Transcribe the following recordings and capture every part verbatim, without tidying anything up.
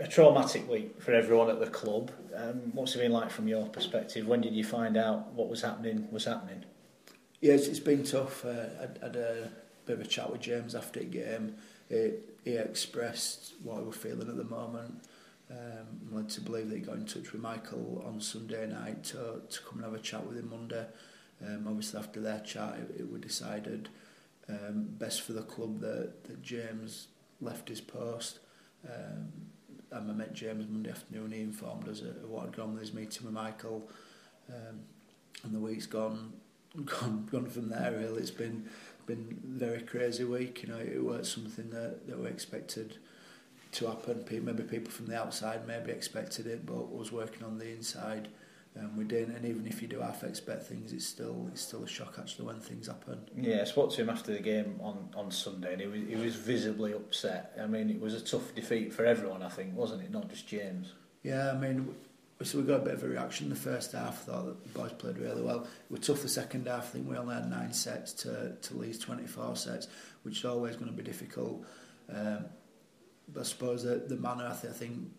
a traumatic week for everyone at the club. Um, what's it been like from your perspective? When did you find out what was happening was happening? Yeah, it's, it's been tough. Uh, I had a bit of a chat with James after the game. He, he expressed what he was feeling at the moment. Um, led to believe that he got in touch with Michael on Sunday night to, to come and have a chat with him Monday. Um, obviously after their chat it, it was decided um, best for the club that, that James left his post. Um, and I met James Monday afternoon. He informed us of what had gone with his meeting with Michael, um, and the week's gone gone gone from there. Really, it's been been a very crazy week. You know, it was something that, that we expected to happen. Maybe people from the outside maybe expected it, but was working on the inside. Um, we didn't, and even if you do half expect things, it's still it's still a shock actually when things happen. Yeah, I spoke to him after the game on, on Sunday, and he was he was visibly upset. I mean, it was a tough defeat for everyone, I think, wasn't it? Not just James. Yeah, I mean, so we got a bit of a reaction in the first half. Thought that the boys played really well. It was tough the second half. I think we only had nine sets to to Leeds twenty-four sets, which is always going to be difficult. Um, but I suppose that the manner, I, th- I think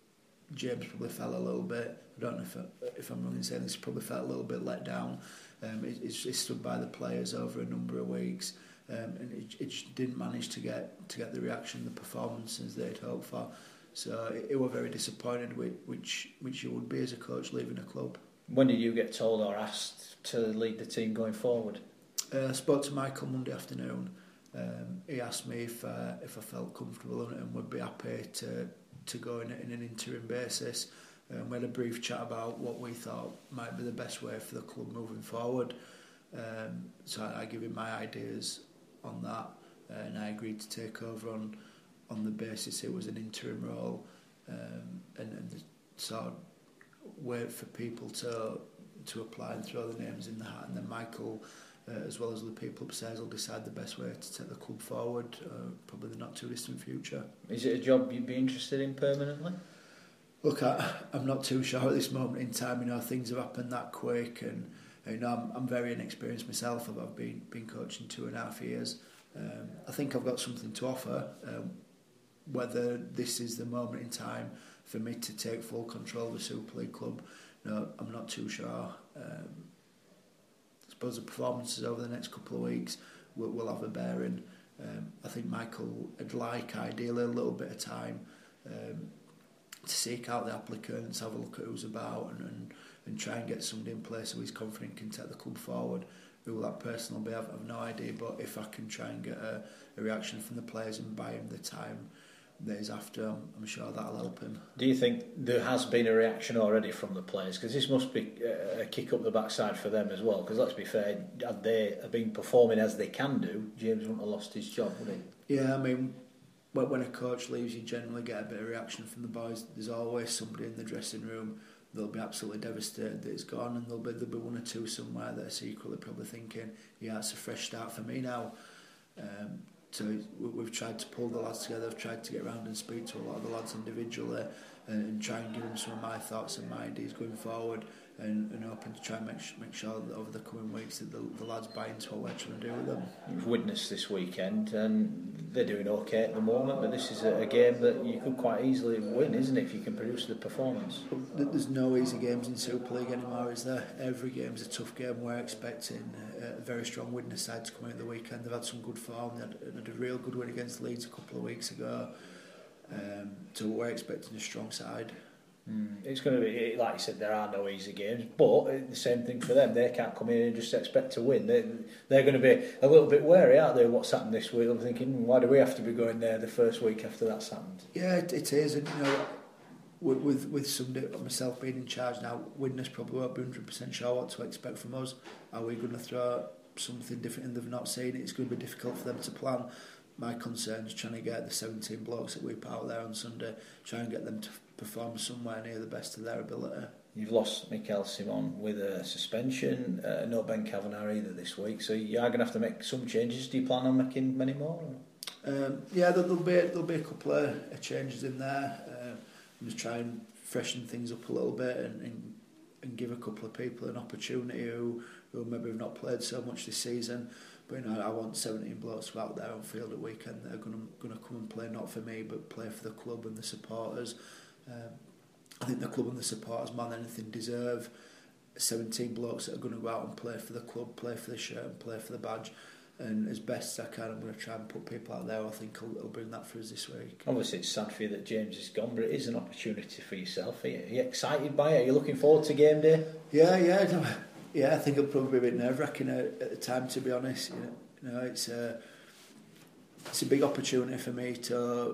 James probably felt a little bit, I don't know if, I, if I'm wrong in saying this, probably felt a little bit let down. Um, he, he stood by the players over a number of weeks, um, and it, it just didn't manage to get to get the reaction, the performances they'd hoped for. So it, it was very disappointed, with, which which you would be as a coach leaving a club. When did you get told or asked to lead the team going forward? Uh, I spoke to Michael Monday afternoon. Um, he asked me if uh, if I felt comfortable and, and would be happy to to go in, in an interim basis. Um, we had a brief chat about what we thought might be the best way for the club moving forward. Um, so I, I gave him my ideas on that, uh, and I agreed to take over on on the basis it was an interim role, um, and, and the sort of wait for people to to apply and throw the names in the hat, and then Michael, uh, as well as the people upstairs, will decide the best way to take the club forward, uh, probably the not too distant future. Is it a job you'd be interested in permanently? Look, I, I'm not too sure at this moment in time. You know, things have happened that quick, and you know, I'm, I'm very inexperienced myself. I've, I've been been coaching two and a half years. Um, I think I've got something to offer. Um, whether this is the moment in time for me to take full control of the Super League club, no, I'm not too sure. Um, I suppose the performances over the next couple of weeks will, will have a bearing. Um, I think Michael would like, ideally, a little bit of time um, to seek out the applicants, have a look at who's about, and, and, and try and get somebody in place who he's confident can take the club forward. Who will that person will be, I've, I've no idea, but if I can try and get a, a reaction from the players and buy him the time that he's after, I'm, I'm sure that'll help him. Do you think there has been a reaction already from the players? Because this must be a kick up the backside for them as well, because let's be fair, had they been performing as they can do, James wouldn't have lost his job, would he? Yeah, I mean, when a coach leaves, you generally get a bit of reaction from the boys. There's always somebody in the dressing room. They'll be absolutely devastated that it's gone, and there'll be, there'll be one or two somewhere that are secretly probably thinking, yeah, it's a fresh start for me now. Um, so we've tried to pull the lads together. I've tried to get around and speak to a lot of the lads individually, and, and try and give them some of my thoughts and my ideas going forward, and, and hoping to try and make, make sure that over the coming weeks that the, the lads buy into what we're trying to do with them. You've witnessed this weekend, and they're doing okay at the moment, but this is a, a game that you could quite easily win, isn't it, if you can produce the performance? There's no easy games in Super League anymore, is there? Every game's a tough game. We're expecting a very strong Widnes side to come out the weekend. They've had some good form. They had, they had a real good win against Leeds a couple of weeks ago. Um, so we're expecting a strong side. Mm. It's going to be, like you said, there are no easy games, but the same thing for them. They can't come in and just expect to win. They, they're going to be a little bit wary, aren't they, what's happened this week? I'm thinking, why do we have to be going there the first week after that's happened? Yeah, it, it is, and you know, with with, with somebody, myself being in charge now, Widnes probably won't be one hundred percent sure what to expect from us. Are we going to throw something different and they've not seen it? It's going to be difficult for them to plan. My concern is trying to get the seventeen blokes that we put out there on Sunday, try and get them to perform somewhere near the best of their ability. You've lost Mikel Simon with a suspension, uh, no Ben Kavanagh either this week, so you are going to have to make some changes. Do you plan on making many more? Um, yeah, there'll be there'll be a couple of changes in there. Uh, I'm just trying to freshen things up a little bit and, and and give a couple of people an opportunity who who maybe have not played so much this season. But you know, I want seventeen blokes out there on field at weekend that are going to going to come and play not for me, but play for the club and the supporters. Um, I think the club and the supporters, more than anything, deserve seventeen blokes that are going to go out and play for the club, play for the shirt, and play for the badge. And as best as I can, I'm going to try and put people out there. I think I'll, I'll bring that for us this week. Obviously, it's sad for you that James is gone, but it is an opportunity for yourself. Are you, are you excited by it? Are you looking forward to game day? Yeah, yeah, yeah. I think it'll probably be a bit nerve-wracking at, at the time, to be honest. You know, you know it's a it's a big opportunity for me to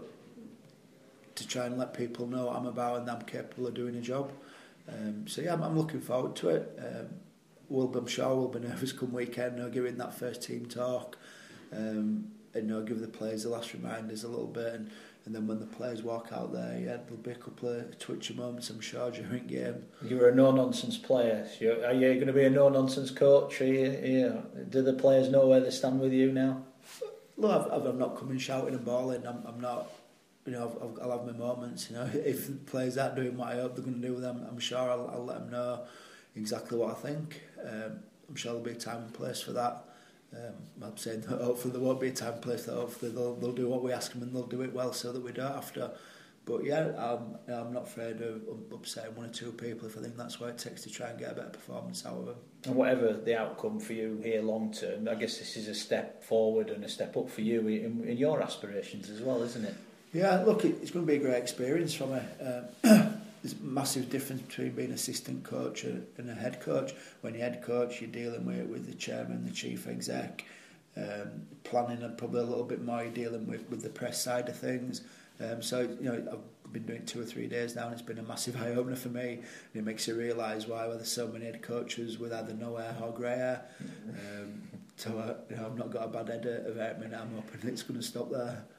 to try and let people know what I'm about and that I'm capable of doing a job. Um, so yeah, I'm, I'm looking forward to it. Um, We'll, I'm sure we'll be nervous come weekend, you know, giving that first team talk, um, and you know, give the players the last reminders a little bit, and, and then when the players walk out there, yeah, there'll be a couple of twitchy moments, I'm sure, during game. You were a no-nonsense player. Are you going to be a no-nonsense coach? Are you, are you, do the players know where they stand with you now? Look, I've, I'm not coming shouting and bawling. I'm, I'm not, you know, I've, I'll have my moments. You know, if the players aren't doing what I hope they're going to do with them, I'm sure I'll, I'll let them know exactly what I think. Um, I'm sure there'll be a time and place for that. Um, I'm saying that hopefully there won't be a time and place, that hopefully they'll, they'll do what we ask them and they'll do it well so that we don't have to. But yeah, I'm, I'm not afraid of upsetting one or two people if I think that's what it takes to try and get a better performance out of them. And whatever the outcome for you here long term, I guess this is a step forward and a step up for you in, in your aspirations as well, isn't it? Yeah, look, it's going to be a great experience for me. Um, There's a massive difference between being assistant coach and a head coach. When you're head coach, you're dealing with, with the chairman, the chief exec, um, planning, and probably a little bit more you're dealing with, with the press side of things. Um, so, you know, I've been doing two or three days now, and it's been a massive eye-opener for me. And it makes you realise why there's so many head coaches with either no hair or grey hair. Um, so, uh, you know, I've not got a bad head of it, I mean, I'm hoping it's going to stop there.